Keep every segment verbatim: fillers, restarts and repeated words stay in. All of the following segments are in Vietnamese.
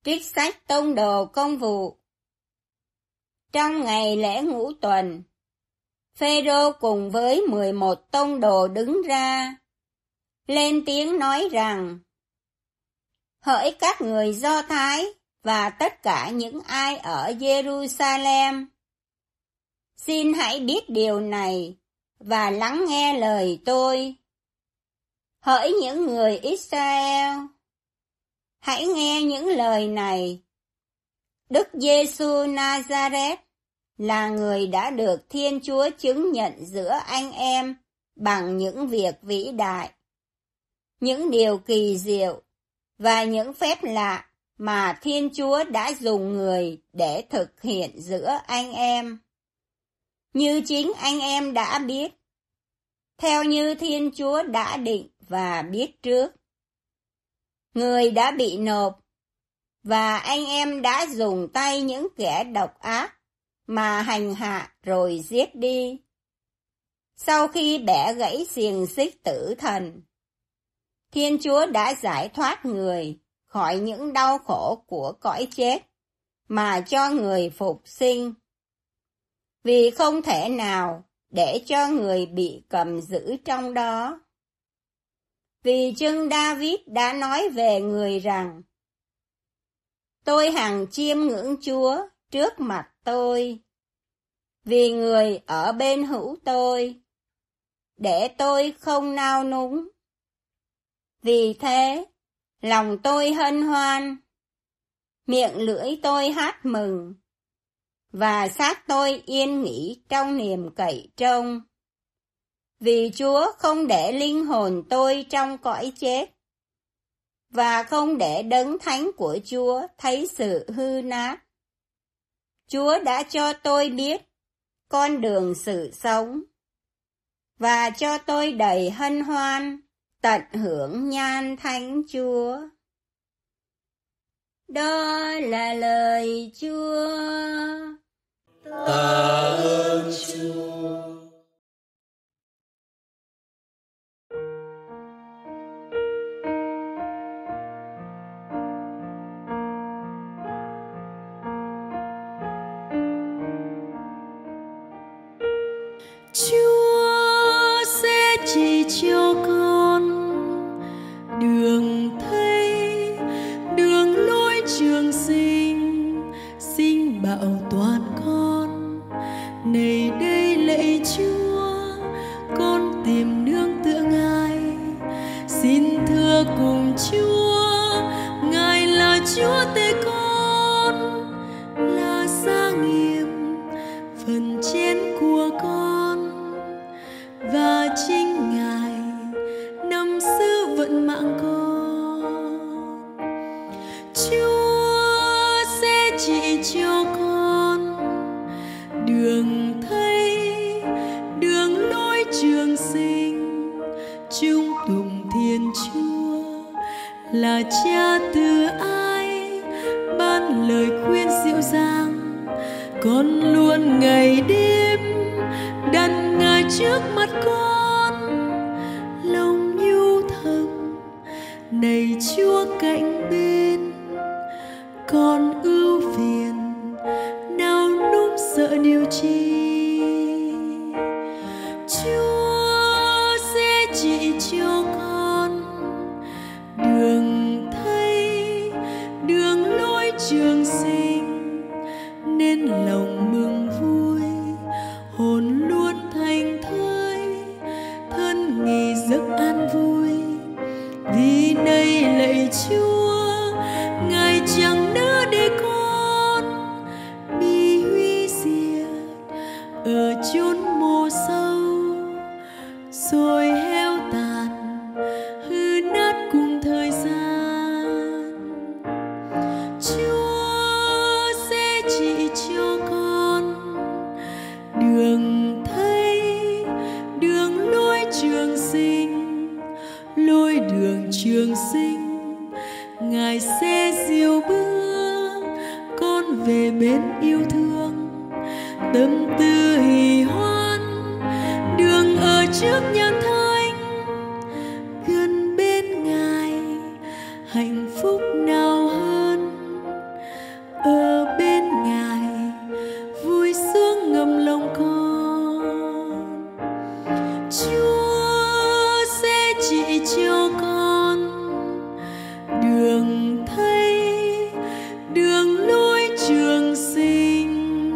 Trích sách Tông đồ Công vụ. Trong ngày lễ ngũ tuần, Phêrô cùng với mười một tông đồ đứng ra, lên tiếng nói rằng: Hỡi các người Do Thái và tất cả những ai ở Jerusalem, xin hãy biết điều này và lắng nghe lời tôi. Hỡi những người Israel, hãy nghe những lời này. Đức Giêsu Nazareth là người đã được Thiên Chúa chứng nhận giữa anh em bằng những việc vĩ đại, những điều kỳ diệu và những phép lạ mà Thiên Chúa đã dùng người để thực hiện giữa anh em. Như chính anh em đã biết, theo như Thiên Chúa đã định và biết trước. Người đã bị nộp, và anh em đã dùng tay những kẻ độc ác mà hành hạ rồi giết đi. Sau khi bẻ gãy xiềng xích tử thần, Thiên Chúa đã giải thoát người khỏi những đau khổ của cõi chết mà cho người phục sinh. Vì không thể nào để cho người bị cầm giữ trong đó. Vì chưng David đã nói về người rằng: Tôi hằng chiêm ngưỡng Chúa trước mặt tôi, vì người ở bên hữu tôi, để tôi không nao núng. Vì thế, lòng tôi hân hoan, miệng lưỡi tôi hát mừng, và xác tôi yên nghỉ trong niềm cậy trông. Vì Chúa không để linh hồn tôi trong cõi chết, và không để đấng thánh của Chúa thấy sự hư nát. Chúa đã cho tôi biết con đường sự sống, và cho tôi đầy hân hoan, tận hưởng nhan thánh Chúa. Đó là lời Chúa. Tạ ơn Chúa. Chúa sẽ chỉ cho con đường thấy, đường lối trường sinh, sinh bảo toàn con. Này đây lạy Chúa, con tìm nương tựa Ngài. Xin thưa cùng Chúa, Ngài là Chúa tể con, là gia nghiệp phần trên của con, và chính Ngài nắm giữ vận mạng con. Chúa sẽ chỉ cho con đường thấy, đường lối trường sinh, chung tụng Thiên Chúa là Cha từ ai ban lời khuyên dịu dàng. Con luôn ngày đêm đặt Ngài trước mặt con, lòng nhu thầm này Chúa cạnh bên. Con ưu phiền nào núp sợ điều chi. Chúa sẽ chỉ cho con đường thấy, đường lối trường sinh, nên lòng mừng vui, hồn luôn thành thơi, thân nghỉ giấc an vui. Vì đây lạy Chúa, Ngài chẳng nỡ để con bị hủy diệt ở chốn mồ sâu, rồi heo tàn hư nát cùng thời gian. Chúa sẽ chỉ cho con đường thấy, đường lối trường sinh, lối đường trường sinh. Ngài sẽ dìu bước con về bên yêu thương, tâm tư hỉ hoan, đường ở trước nhan thánh. Gần bên Ngài hạnh phúc nào hơn, ở bên Ngài vui sướng ngầm lòng con. Chúa sẽ chỉ cho con đường thấy, đường lối trường sinh.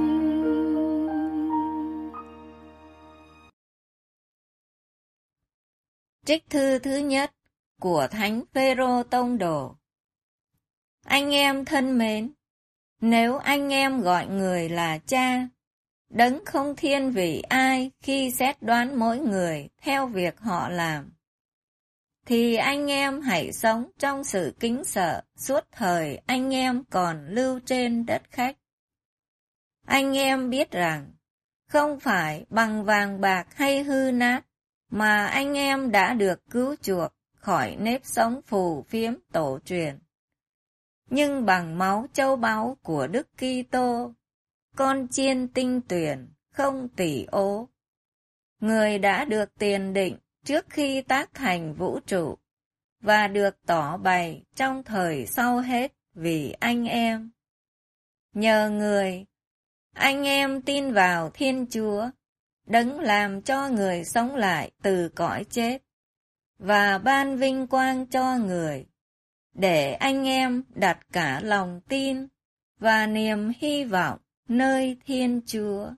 Trích thư thứ nhất của Thánh Phêrô Tông Đồ. Anh em thân mến, nếu anh em gọi người là cha, đấng không thiên vị ai khi xét đoán mỗi người theo việc họ làm, thì anh em hãy sống trong sự kính sợ suốt thời anh em còn lưu trên đất khách. Anh em biết rằng, không phải bằng vàng bạc hay hư nát, mà anh em đã được cứu chuộc khỏi nếp sống phù phiếm tổ truyền, nhưng bằng máu châu báu của Đức Kitô, con chiên tinh tuyển, không tỉ ố. Người đã được tiền định trước khi tác thành vũ trụ, và được tỏ bày trong thời sau hết vì anh em. Nhờ người, anh em tin vào Thiên Chúa, đấng làm cho người sống lại từ cõi chết, và ban vinh quang cho người, để anh em đặt cả lòng tin và niềm hy vọng nơi Thiên Chúa.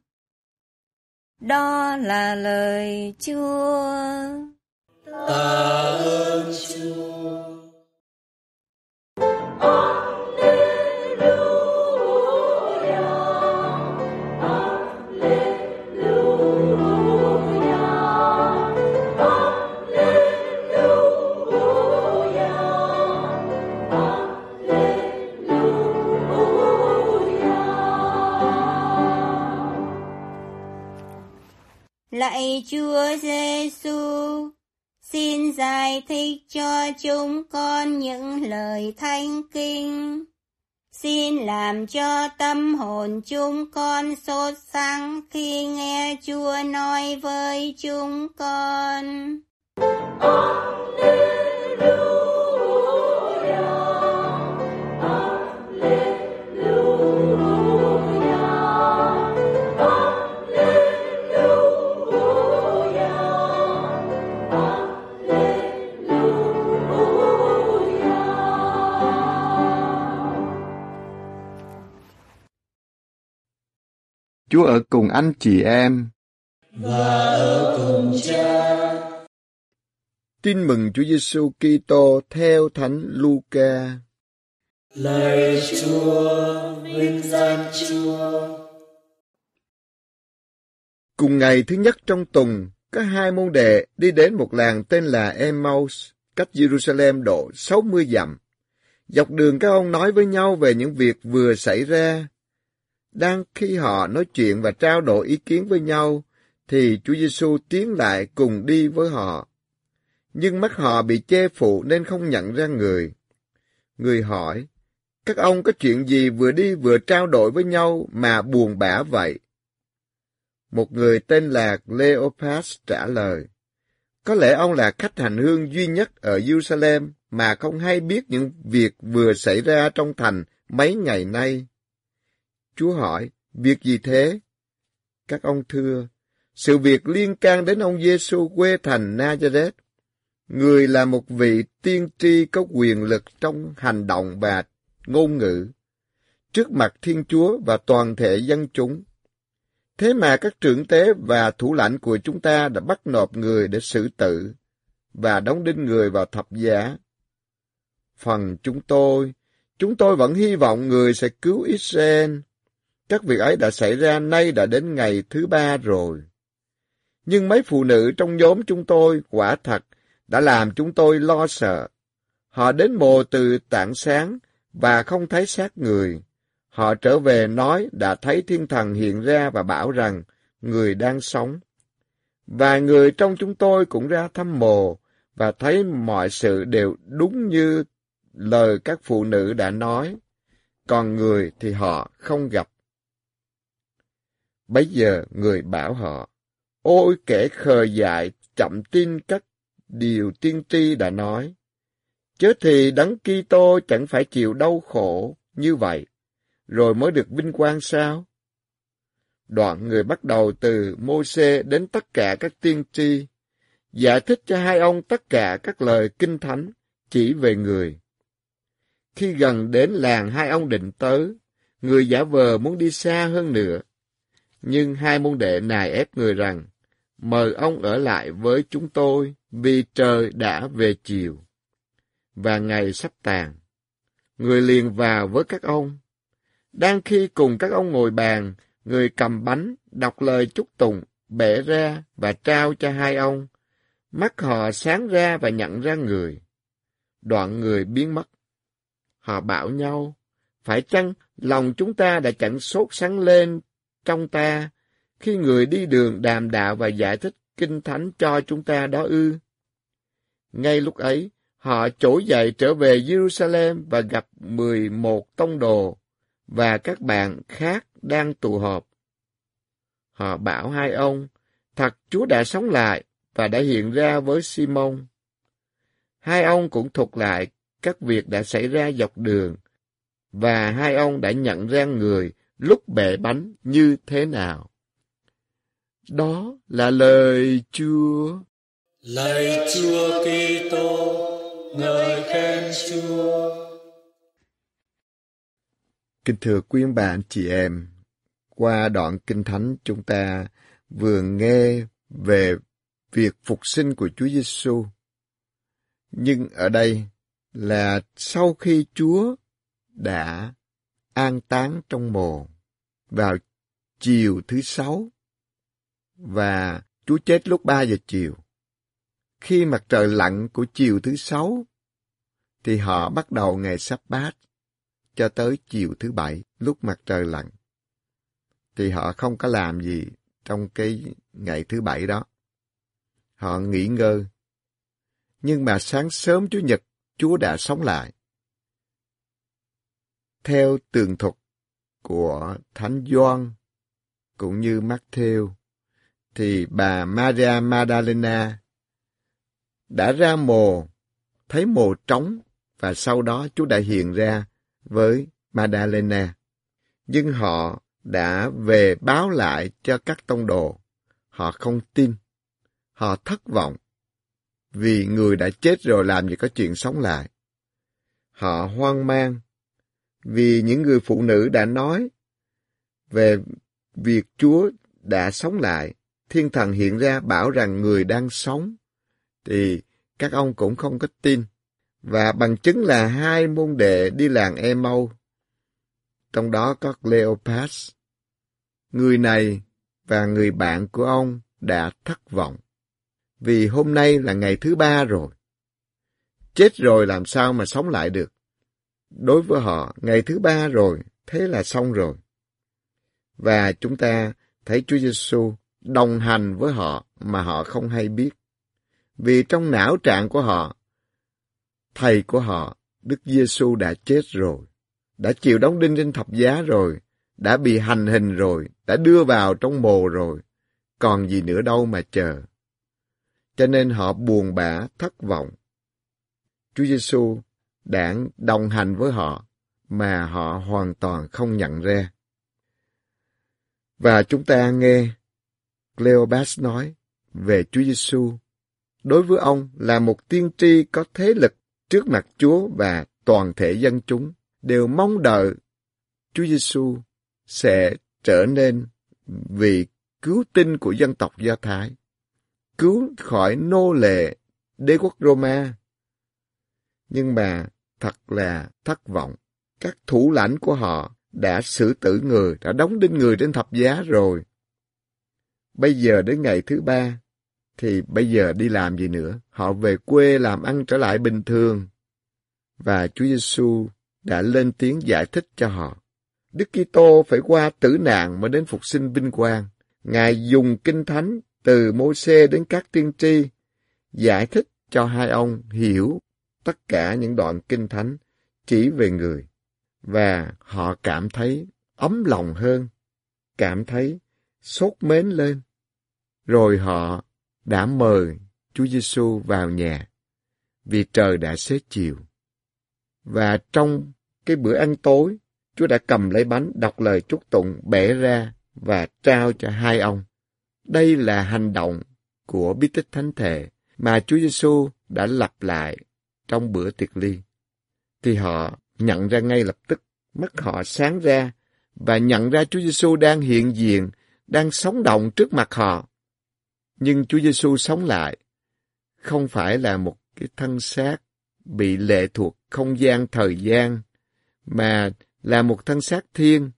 Đó là lời Chúa. Tạ ơn Chúa. Lạy Chúa Giêsu, xin giải thích cho chúng con những lời thánh kinh. Xin làm cho tâm hồn chúng con sốt sắng khi nghe Chúa nói với chúng con. Chúa ở cùng anh chị em và ở cùng Cha. Tin mừng Chúa Giêsu Kitô theo Thánh Luca. Lạy Chúa, vinh danh Chúa. Cùng ngày thứ nhất trong tuần, có hai môn đệ đi đến một làng tên là Emmaus, cách Jerusalem độ sáu mươi dặm. Dọc đường các ông nói với nhau về những việc vừa xảy ra. Đang khi họ nói chuyện và trao đổi ý kiến với nhau, thì Chúa Giêsu tiến lại cùng đi với họ. Nhưng mắt họ bị che phủ nên không nhận ra người. Người hỏi, các ông có chuyện gì vừa đi vừa trao đổi với nhau mà buồn bã vậy? Một người tên là Cleopas trả lời, có lẽ ông là khách hành hương duy nhất ở Jerusalem mà không hay biết những việc vừa xảy ra trong thành mấy ngày nay. Chúa hỏi, việc gì thế? Các ông thưa, sự việc liên can đến ông Giêsu quê thành Nazareth. Người là một vị tiên tri có quyền lực trong hành động và ngôn ngữ, trước mặt Thiên Chúa và toàn thể dân chúng. Thế mà các trưởng tế và thủ lãnh của chúng ta đã bắt nộp người để xử tử và đóng đinh người vào thập giá. Phần chúng tôi, chúng tôi vẫn hy vọng người sẽ cứu Israel. Các việc ấy đã xảy ra nay đã đến ngày thứ ba rồi. Nhưng mấy phụ nữ trong nhóm chúng tôi quả thật đã làm chúng tôi lo sợ. Họ đến mồ từ tảng sáng và không thấy xác người. Họ trở về nói đã thấy thiên thần hiện ra và bảo rằng người đang sống. Và người trong chúng tôi cũng ra thăm mồ và thấy mọi sự đều đúng như lời các phụ nữ đã nói. Còn người thì họ không gặp. Bấy giờ người bảo họ, ôi kẻ khờ dại chậm tin các điều tiên tri đã nói. Chớ thì Đấng Kitô chẳng phải chịu đau khổ như vậy, rồi mới được vinh quang sao? Đoạn người bắt đầu từ Mô-sê đến tất cả các tiên tri, giải thích cho hai ông tất cả các lời kinh thánh chỉ về người. Khi gần đến làng hai ông định tới, người giả vờ muốn đi xa hơn nữa. Nhưng hai môn đệ nài ép người rằng, mời ông ở lại với chúng tôi vì trời đã về chiều. Và ngày sắp tàn, người liền vào với các ông. Đang khi cùng các ông ngồi bàn, người cầm bánh, đọc lời chúc tụng, bẻ ra và trao cho hai ông. Mắt họ sáng ra và nhận ra người. Đoạn người biến mất. Họ bảo nhau, phải chăng lòng chúng ta đã chẳng sốt sắng lên trong ta, khi người đi đường đàm đạo và giải thích kinh thánh cho chúng ta đó ư? Ngay lúc ấy, họ trỗi dậy trở về Jerusalem và gặp mười một tông đồ và các bạn khác đang tụ họp. Họ bảo hai ông, thật Chúa đã sống lại và đã hiện ra với Simon. Hai ông cũng thuật lại các việc đã xảy ra dọc đường, và hai ông đã nhận ra người lúc bẻ bánh như thế nào. Đó là lời Chúa. Lạy Chúa Kitô, ngợi khen Chúa. Kính thưa quý ông bà anh chị em, qua đoạn Kinh Thánh chúng ta vừa nghe về việc phục sinh của Chúa Giêsu. Nhưng ở đây là sau khi Chúa đã an táng trong mồ vào chiều thứ sáu, và Chúa chết lúc ba giờ chiều. Khi mặt trời lặn của chiều thứ sáu, thì họ bắt đầu ngày Sa-bát cho tới chiều thứ bảy, lúc mặt trời lặn. Thì họ không có làm gì trong cái ngày thứ bảy đó. Họ nghỉ ngơi. Nhưng mà sáng sớm Chủ nhật, Chúa đã sống lại. Theo tường thuật của Thánh Gioan cũng như Mác-thêu, thì bà Maria Magdalena đã ra mồ, thấy mồ trống, và sau đó Chúa đã hiện ra với Magdalena. Nhưng họ đã về báo lại cho các tông đồ. Họ không tin. Họ thất vọng. Vì người đã chết rồi làm gì có chuyện sống lại. Họ hoang mang. Vì những người phụ nữ đã nói về việc Chúa đã sống lại. Thiên thần hiện ra bảo rằng người đang sống. Thì các ông cũng không có tin. Và bằng chứng là hai môn đệ đi làng Emau. Trong đó có Cleopas. Người này và người bạn của ông đã thất vọng. Vì hôm nay là ngày thứ ba rồi. Chết rồi làm sao mà sống lại được. Đối với họ, ngày thứ ba rồi, thế là xong rồi. Và chúng ta thấy Chúa Giêsu đồng hành với họ mà họ không hay biết. Vì trong não trạng của họ, thầy của họ, Đức Giêsu đã chết rồi, đã chịu đóng đinh trên thập giá rồi, đã bị hành hình rồi, đã đưa vào trong mồ rồi, còn gì nữa đâu mà chờ. Cho nên họ buồn bã, thất vọng. Chúa Giêsu đã đồng hành với họ mà họ hoàn toàn không nhận ra. Và chúng ta nghe Cleopas nói về Chúa Giêsu. Đối với ông là một tiên tri có thế lực trước mặt Chúa, và toàn thể dân chúng đều mong đợi Chúa Giêsu sẽ trở nên vị cứu tinh của dân tộc Do Thái, cứu khỏi nô lệ đế quốc Roma. Nhưng mà thật là thất vọng. Các thủ lãnh của họ đã xử tử người, đã đóng đinh người trên thập giá rồi. Bây giờ đến ngày thứ ba, thì bây giờ đi làm gì nữa? Họ về quê làm ăn trở lại bình thường. Và Chúa Giêsu đã lên tiếng giải thích cho họ. Đức Kitô phải qua tử nạn mới đến phục sinh vinh quang. Ngài dùng Kinh Thánh từ Mô-sê đến các tiên tri, giải thích cho hai ông hiểu tất cả những đoạn Kinh Thánh chỉ về người. Và họ cảm thấy ấm lòng hơn, cảm thấy sốt mến lên. Rồi họ đã mời Chúa Giêsu vào nhà, vì trời đã xế chiều. Và trong cái bữa ăn tối Chúa đã cầm lấy bánh, đọc lời chúc tụng, bẻ ra và trao cho hai ông. Đây là hành động của bí tích thánh thể mà Chúa Giêsu đã lặp lại trong bữa tiệc ly. Thì họ nhận ra ngay lập tức, mắt họ sáng ra và nhận ra Chúa Giêsu đang hiện diện, đang sống động trước mặt họ. Nhưng Chúa Giêsu sống lại, không phải là một cái thân xác bị lệ thuộc không gian thời gian, mà là một thân xác thiên.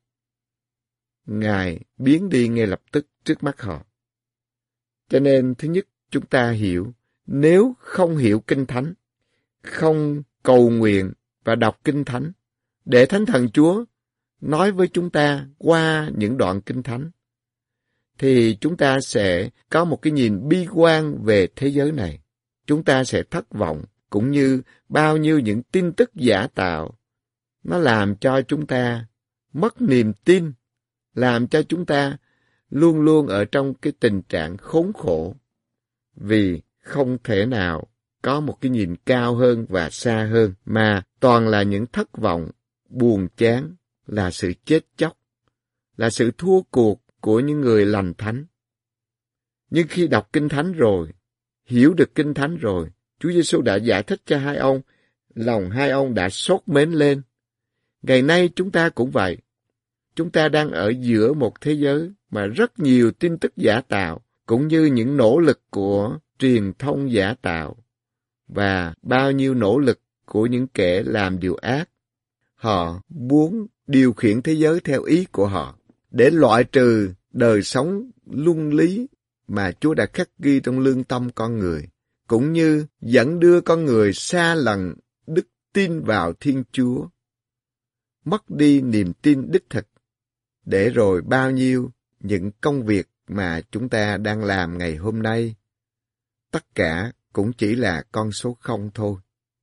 Ngài biến đi ngay lập tức trước mắt họ. Cho nên, thứ nhất, chúng ta hiểu, nếu không hiểu Kinh Thánh, không cầu nguyện và đọc Kinh Thánh, để Thánh Thần Chúa nói với chúng ta qua những đoạn Kinh Thánh, thì chúng ta sẽ có một cái nhìn bi quan về thế giới này. Chúng ta sẽ thất vọng, cũng như bao nhiêu những tin tức giả tạo. Nó làm cho chúng ta mất niềm tin, làm cho chúng ta luôn luôn ở trong cái tình trạng khốn khổ, vì không thể nào có một cái nhìn cao hơn và xa hơn, mà toàn là những thất vọng, buồn chán, là sự chết chóc, là sự thua cuộc của những người lành thánh. Nhưng khi đọc Kinh Thánh rồi, hiểu được Kinh Thánh rồi, Chúa Giêsu đã giải thích cho hai ông, lòng hai ông đã sốt mến lên. Ngày nay chúng ta cũng vậy. Chúng ta đang ở giữa một thế giới mà rất nhiều tin tức giả tạo, cũng như những nỗ lực của truyền thông giả tạo, và bao nhiêu nỗ lực của những kẻ làm điều ác. Họ muốn điều khiển thế giới theo ý của họ, để loại trừ đời sống luân lý mà Chúa đã khắc ghi trong lương tâm con người, cũng như dẫn đưa con người xa lằng đức tin vào Thiên Chúa, mất đi niềm tin đích thực, để rồi bao nhiêu những công việc mà chúng ta đang làm ngày hôm nay, tất cả cũng chỉ là con số không thôi.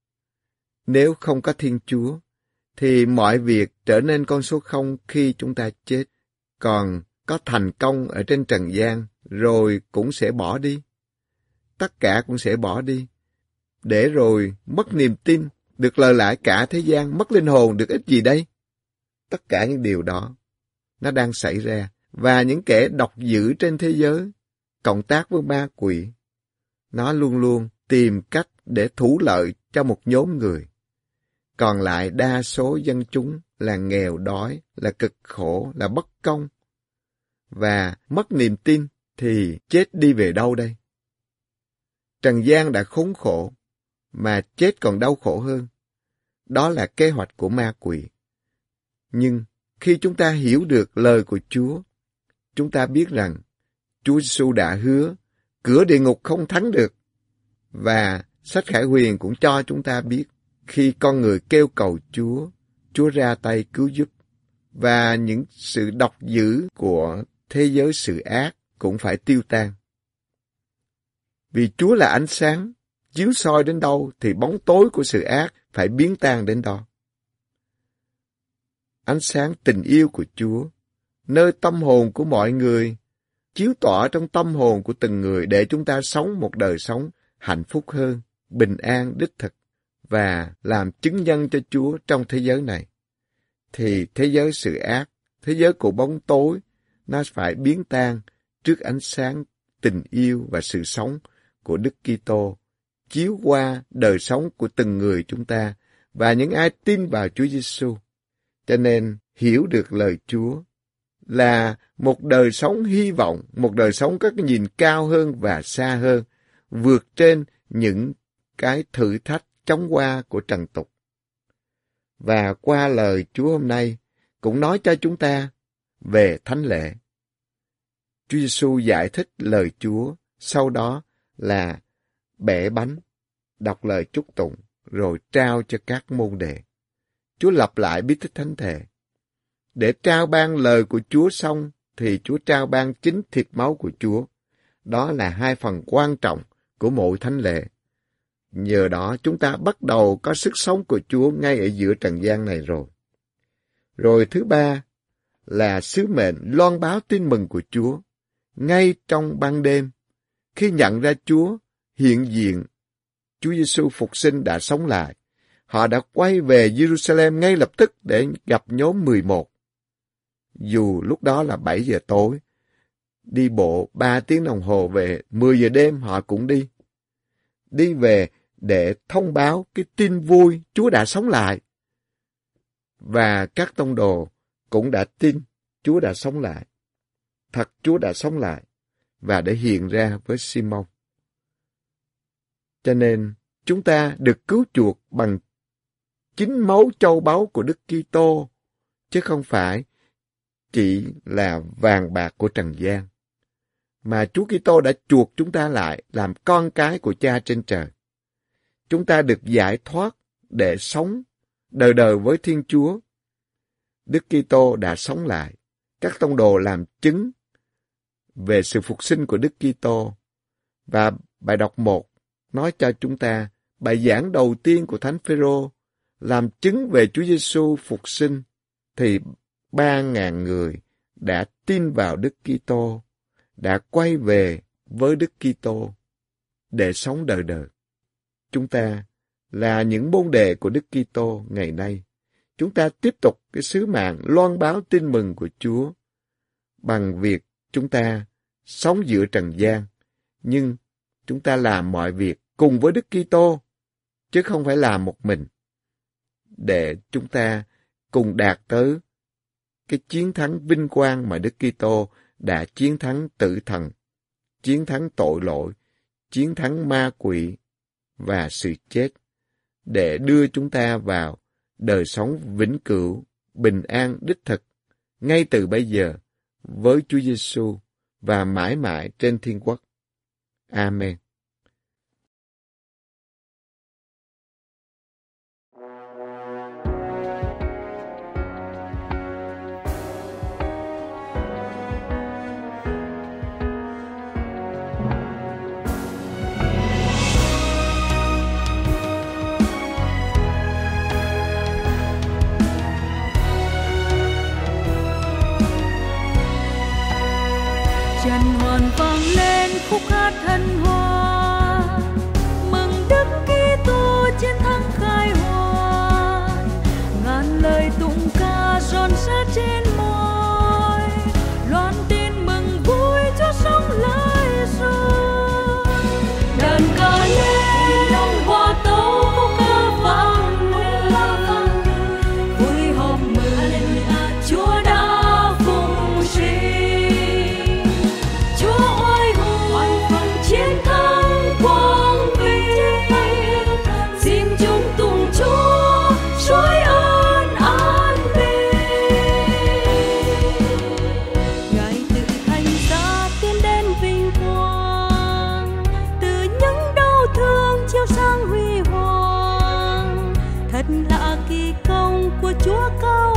Nếu không có Thiên Chúa, thì mọi việc trở nên con số không khi chúng ta chết, còn có thành công ở trên trần gian rồi cũng sẽ bỏ đi. Tất cả cũng sẽ bỏ đi, để rồi mất niềm tin, được lời lại cả thế gian, mất linh hồn, được ích gì đây? Tất cả những điều đó, nó đang xảy ra, và những kẻ độc dữ trên thế giới, cộng tác với ma quỷ, nó luôn luôn tìm cách để thủ lợi cho một nhóm người. Còn lại đa số dân chúng là nghèo đói, là cực khổ, là bất công, và mất niềm tin thì chết đi về đâu đây? Trần gian đã khốn khổ, mà chết còn đau khổ hơn. Đó là kế hoạch của ma quỷ. Nhưng khi chúng ta hiểu được lời của Chúa, chúng ta biết rằng Chúa Giêsu đã hứa cửa địa ngục không thắng được. Và sách Khải Huyền cũng cho chúng ta biết, khi con người kêu cầu Chúa, Chúa ra tay cứu giúp, và những sự độc dữ của thế giới sự ác cũng phải tiêu tan. Vì Chúa là ánh sáng, chiếu soi đến đâu thì bóng tối của sự ác phải biến tan đến đó. Ánh sáng tình yêu của Chúa, nơi tâm hồn của mọi người, chiếu tỏa trong tâm hồn của từng người để chúng ta sống một đời sống hạnh phúc hơn, bình an đích thực, và làm chứng nhân cho Chúa trong thế giới này. Thì thế giới sự ác, thế giới của bóng tối, nó phải biến tan trước ánh sáng tình yêu và sự sống của Đức Kitô, chiếu qua đời sống của từng người chúng ta và những ai tin vào Chúa Giêsu. Cho nên hiểu được lời Chúa là một đời sống hy vọng, một đời sống có cái nhìn cao hơn và xa hơn, vượt trên những cái thử thách chóng qua của trần tục. Và qua lời Chúa hôm nay cũng nói cho chúng ta về thánh lễ. Chúa Giêsu giải thích lời Chúa, sau đó là bẻ bánh, đọc lời chúc tụng, rồi trao cho các môn đệ. Chúa lặp lại bí tích thánh thể. Để trao ban lời của Chúa xong, thì Chúa trao ban chính thịt máu của Chúa. Đó là hai phần quan trọng của mỗi thánh lễ. Nhờ đó chúng ta bắt đầu có sức sống của Chúa ngay ở giữa trần gian này rồi. Rồi thứ ba là sứ mệnh loan báo tin mừng của Chúa. Ngay trong ban đêm, khi nhận ra Chúa hiện diện, Chúa Giêsu phục sinh đã sống lại, họ đã quay về Jerusalem ngay lập tức để gặp nhóm mười một. Dù lúc đó là bảy giờ tối, đi bộ ba tiếng đồng hồ về, mười giờ đêm họ cũng đi. Đi về để thông báo cái tin vui Chúa đã sống lại. Và các tông đồ cũng đã tin Chúa đã sống lại. Thật Chúa đã sống lại và để hiện ra với Simon. Cho nên chúng ta được cứu chuộc bằng chính máu châu báu của Đức Kitô, chứ không phải chỉ là vàng bạc của trần gian. Mà Chúa Kitô đã chuộc chúng ta lại làm con cái của Cha trên trời. Chúng ta được giải thoát để sống đời đời với Thiên Chúa. Đức Kitô đã sống lại. Các tông đồ làm chứng về sự phục sinh của Đức Kitô. Và bài đọc một nói cho chúng ta bài giảng đầu tiên của Thánh Phêrô làm chứng về Chúa Giêsu phục sinh, thì ba ngàn người đã tin vào Đức Kitô, đã quay về với Đức Kitô để sống đời đời. Chúng ta là những môn đệ của Đức Kitô ngày nay. Chúng ta tiếp tục cái sứ mạng loan báo tin mừng của Chúa bằng việc chúng ta sống giữa trần gian, nhưng chúng ta làm mọi việc cùng với Đức Kitô, chứ không phải làm một mình, để chúng ta cùng đạt tới cái chiến thắng vinh quang mà Đức Kitô đã chiến thắng tử thần, chiến thắng tội lỗi, chiến thắng ma quỷ và sự chết, để đưa chúng ta vào đời sống vĩnh cửu, bình an đích thực, ngay từ bây giờ với Chúa Giêsu và mãi mãi trên thiên quốc. Amen. Trần hoàn vang lên khúc hát hân hoan, mừng Đức Kitô chiến thắng khai hoàn. Ngàn lời tụng ca ròn rã trên môi, loan tin mừng vui Chúa sống lại rồi. Đàn ca lên hòa tấu khúc ca vang lên, vui họp mừng Chúa đã phục sinh. Chúa oai hùng chiến thắng quang vinh, xin chúng tùng Chúa suối ơn an bình. Ngài tự thành ra tiến đến vinh quang, từ những đau thương chiếu sang huy hoàng. Thật lạ kỳ công của Chúa cao